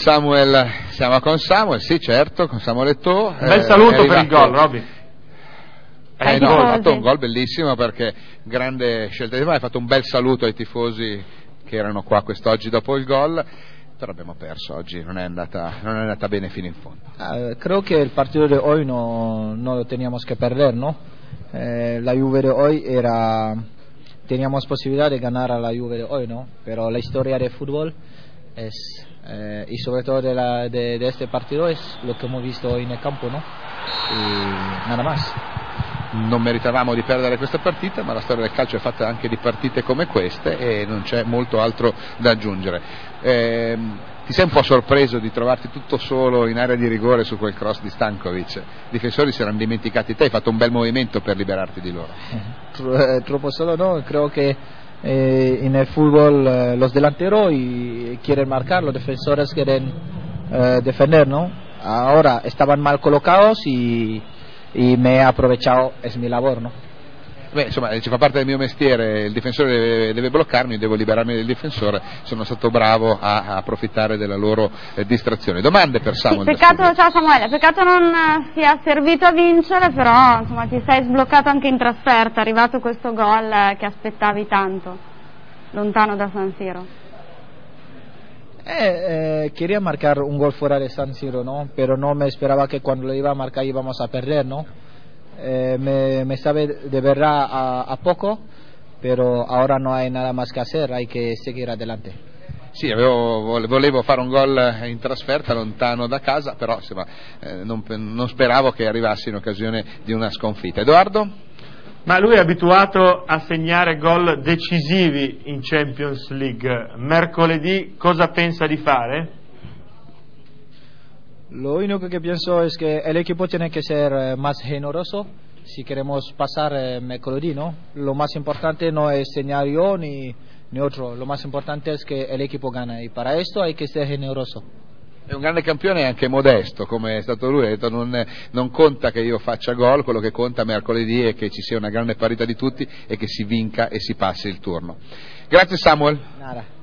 Samuel, siamo con Samuel, sì certo, con Samuel Eto'o. Bel saluto per il gol, Robby. Ha fatto un gol bellissimo, perché grande scelta di mano, ha fatto un bel saluto ai tifosi che erano qua quest'oggi dopo il gol, però abbiamo perso oggi, non è andata bene fino in fondo. Creo que el partido de hoy no lo teníamos que perder, ¿no? La Juve de hoy teníamos posibilidad de ganar a la Juve de hoy, ¿no? Pero la historia del fútbol es, y sobre todo de este partido, es lo que hemos visto hoy en el campo, ¿no? Y nada más. Non meritavamo di perdere questa partita, ma la storia del calcio è fatta anche di partite come queste e non c'è molto altro da aggiungere. Ti sei un po' sorpreso di trovarti tutto solo in area di rigore su quel cross di Stankovic? I difensori si erano dimenticati te, hai fatto un bel movimento per liberarti di loro. Troppo solo no, creo que en el fútbol los delanteros quieren marcar, los defensores quieren defender, ¿no? Ahora estaban mal colocados y me he aprovechado, es mi labor, ¿no? Beh, insomma, ci fa parte del mio mestiere, il difensore deve bloccarmi, devo liberarmi del difensore, sono stato bravo a approfittare della loro distrazione. Domande per Samuel? Sì, ciao Samuele, peccato non sia servito a vincere, però insomma ti sei sbloccato anche in trasferta, è arrivato questo gol che aspettavi tanto, lontano da San Siro. Quería marcar un gol fuera de San Siro, ¿no? Pero no me esperaba que cuando lo iba a marcar íbamos a perder, ¿no? Me sabe de verdad a poco, pero ahora no hay nada más que hacer, hay que seguir adelante. Sì, volevo fare un gol in trasferta lontano da casa, però insomma, non speravo che arrivassi in occasione di una sconfitta. Edoardo? Ma lui è abituato a segnare gol decisivi in Champions League. Mercoledì cosa pensa di fare? Lo único que pienso es que el equipo tiene que ser más generoso si queremos pasar mercoledì, ¿no? Lo más importante no es señalar yo ni otro, lo más importante es que el equipo gane y para esto hay que ser generoso. È un grande campione e anche modesto, come è stato lui, ha detto non conta che io faccia gol, quello che conta mercoledì è che ci sia una grande parità di tutti e che si vinca e si passi il turno. Grazie Samuel. Nada.